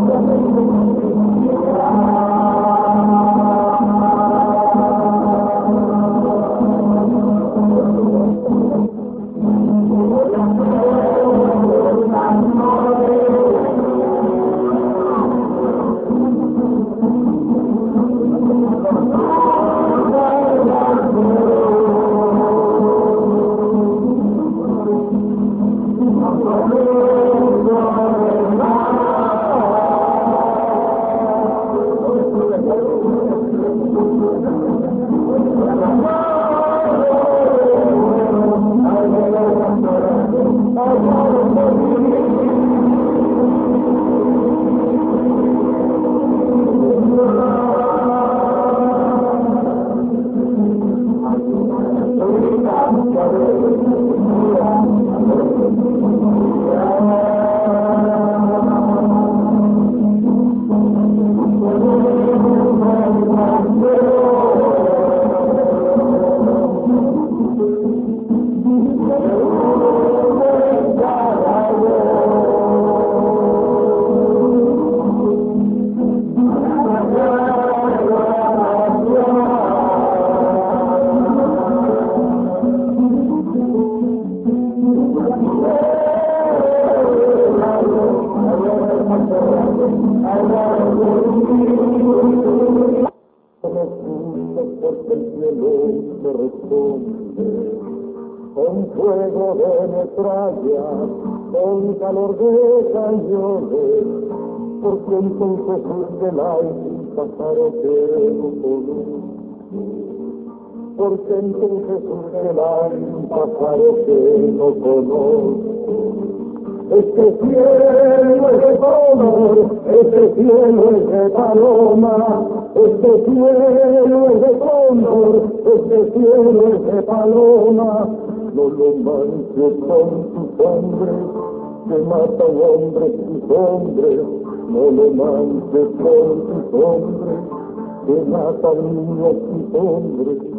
Porque el cielo me responde con fuego de metralla, con calor de cañones, porque entonces surge el aire un pájaro que no conozco, porque entonces surge el aire un pájaro que no conozco. Este cielo es de color, este cielo es de paloma, este cielo es de cóndor, este cielo es de paloma. No lo manches con tus hombres, que matan hombres tus hombres. No lo manches con tus hombres, que matan niños tus hombres.